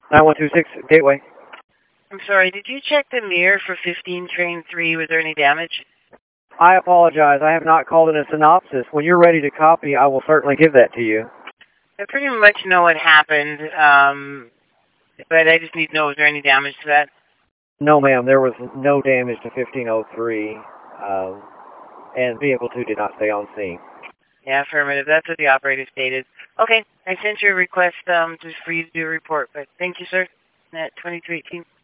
9126 Gateway. I'm sorry, did you check the mirror for 15 train 3? Was there any damage? I apologize. I have not called in a synopsis. When you're ready to copy, I will certainly give that to you. I pretty much know what happened, but I just need to know, was there any damage to that? No, ma'am. There was no damage to 1503, and Vehicle 2 did not stay on scene. Yeah, affirmative. That's what the operator stated. Okay, I sent you a request just for you to do a report, but thank you, sir. At 2318.